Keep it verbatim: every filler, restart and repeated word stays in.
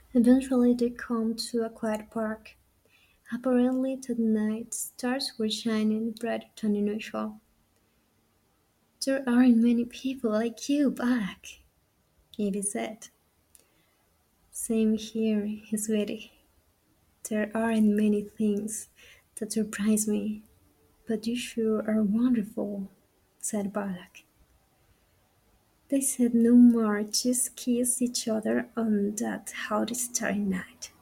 Eventually they come to a quiet park. Apparently that night stars were shining brighter than usual. "There aren't many people like you back," Evie said. "Same here," sweetie. "There aren't many things that surprise me, but you sure are wonderful," said Balak. They said no more, just kissed each other on that hot starry night.